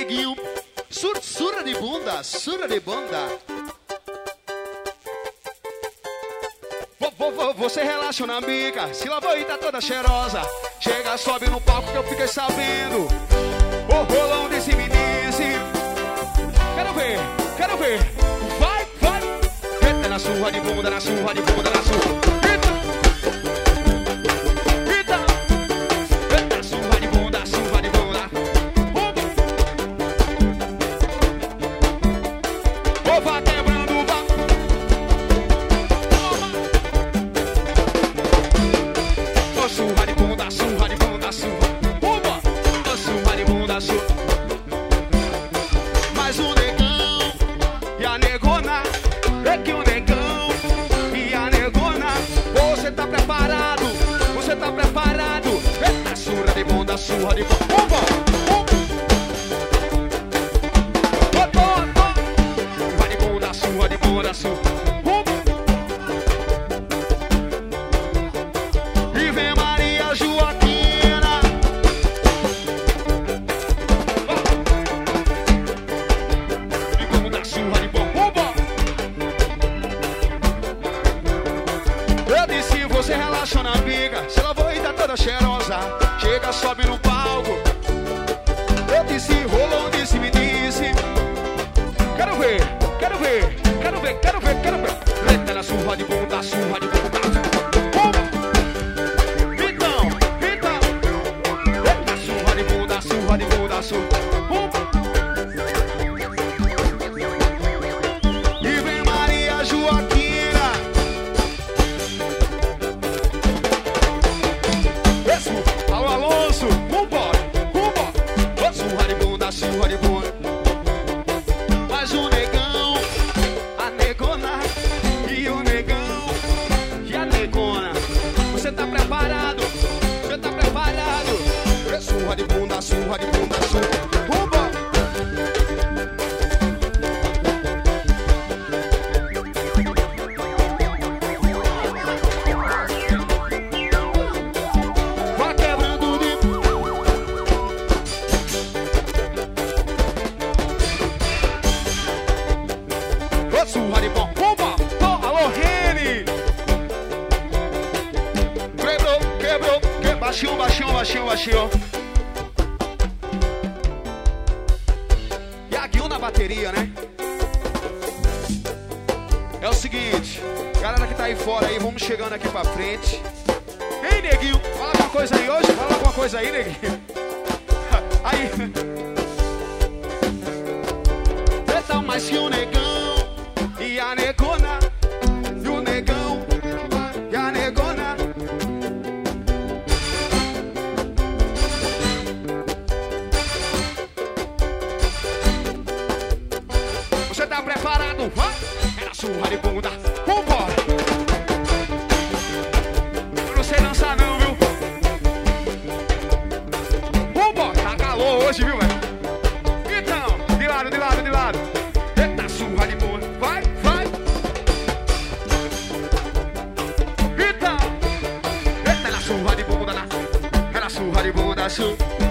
neguinho, surra de bunda, surra de bunda. Você relaxa na bica, se lavou e tá toda cheirosa. Chega, sobe no palco que eu fiquei sabendo. O rolão desse me disse. Quero ver, vai, vai. Eita na surra de bunda, na surra de bunda, na surra. Eita, eita. Eita surra de bunda, surra de bunda. Vou vai quebrando o banco. Surra de bunda, surra de bunda, surra. Uma, surra de bunda, surra. Mas o negão e a negona, é que o negão e a negona. Você tá preparado, você tá preparado. Eita, surra de bunda, surra de bunda. Uma, surra de bunda, surra de bunda, surra. Você relaxa na bica, se lavou e tá toda cheirosa. Chega, sobe no palco. Eu disse, rolou, disse, me disse. Quero ver, quero ver, quero ver, quero ver, quero ver. Eita na surra de bunda, surra de bunda. Então, então. Eita surra de bunda, surra de bunda, surra. E vem Maria Joaquina. Alô, Alonso, vambora, vambora. Surra de bunda, surra de bunda. Mas o negão, a negona e o negão e a negona. Você tá preparado? Você tá preparado? Surra de bunda, surra de bunda, surra. Vambora. Surra de bom, bomba, alô, Rene. Quebrou, quebrou, quebrou. Baixinho, baixinho, baixinho, baixinho. E a Guil na bateria, né? É o seguinte, galera que tá aí fora aí, vamos chegando aqui pra frente. Ei, neguinho, fala alguma coisa aí hoje? Fala alguma coisa aí, neguinho. Aí. Eita, mais que um negão. E a negona, e o negão, e a negona. Você tá preparado? Era surra de bunda, vambora. Eu não sei dançar não, viu? Vambora, tá calor hoje, viu, velho? Então, de lado, de lado, de lado. Eita, surra de bunda, vai. Surra de bunda, surra.